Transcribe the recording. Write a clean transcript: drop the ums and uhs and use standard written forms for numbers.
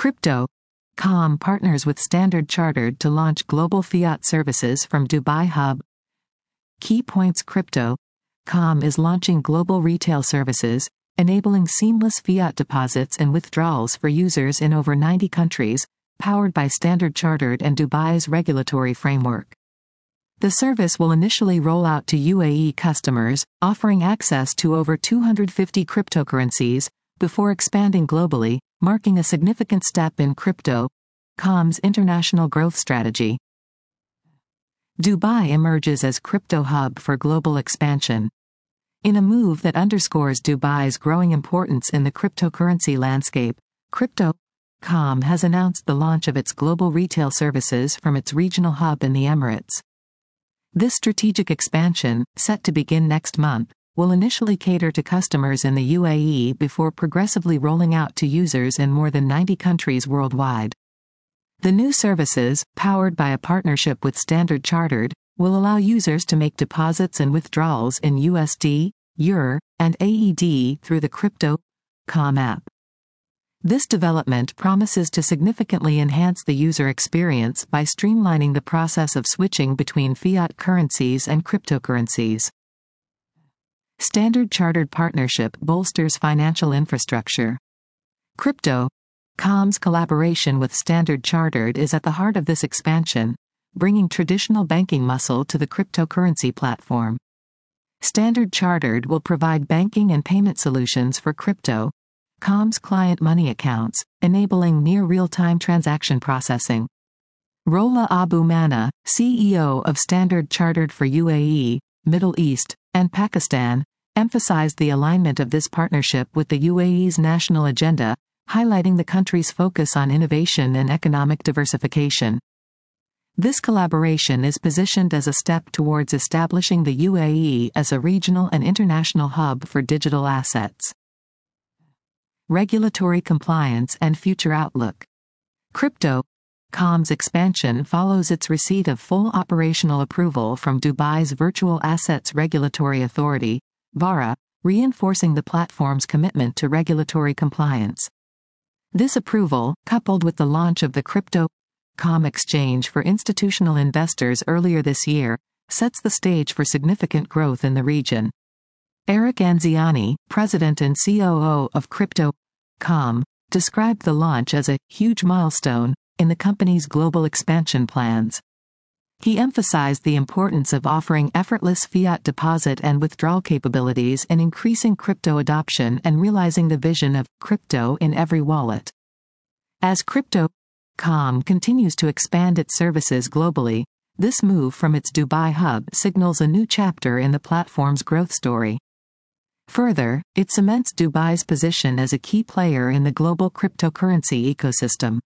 Crypto.com partners with Standard Chartered to launch global fiat services from Dubai Hub. Key points: Crypto.com is launching global retail services, enabling seamless fiat deposits and withdrawals for users in over 90 countries, powered by Standard Chartered and Dubai's regulatory framework. The service will initially roll out to UAE customers, offering access to over 250 cryptocurrencies, before expanding globally, marking a significant step in Crypto.com's international growth strategy. Dubai emerges as crypto hub for global expansion. In a move that underscores Dubai's growing importance in the cryptocurrency landscape, Crypto.com has announced the launch of its global retail services from its regional hub in the Emirates. This strategic expansion, set to begin next month, will initially cater to customers in the UAE before progressively rolling out to users in more than 90 countries worldwide. The new services, powered by a partnership with Standard Chartered, will allow users to make deposits and withdrawals in USD, EUR, and AED through the Crypto.com app. This development promises to significantly enhance the user experience by streamlining the process of switching between fiat currencies and cryptocurrencies. Standard Chartered partnership bolsters financial infrastructure. Crypto.com's collaboration with Standard Chartered is at the heart of this expansion, bringing traditional banking muscle to the cryptocurrency platform. Standard Chartered will provide banking and payment solutions for Crypto.com's client money accounts, enabling near real-time transaction processing. Rola Abu Mana, CEO of Standard Chartered for UAE, Middle East, and Pakistan, emphasized the alignment of this partnership with the UAE's national agenda, highlighting the country's focus on innovation and economic diversification. This collaboration is positioned as a step towards establishing the UAE as a regional and international hub for digital assets. Regulatory compliance and future outlook. Crypto.com's expansion follows its receipt of full operational approval from Dubai's Virtual Assets Regulatory Authority, VARA, reinforcing the platform's commitment to regulatory compliance. This approval, coupled with the launch of the Crypto.com exchange for institutional investors earlier this year, sets the stage for significant growth in the region. Eric Anziani, president and COO of Crypto.com, described the launch as a huge milestone in the company's global expansion plans. He emphasized the importance of offering effortless fiat deposit and withdrawal capabilities in increasing crypto adoption and realizing the vision of crypto in every wallet. As Crypto.com continues to expand its services globally, this move from its Dubai hub signals a new chapter in the platform's growth story. Further, it cements Dubai's position as a key player in the global cryptocurrency ecosystem.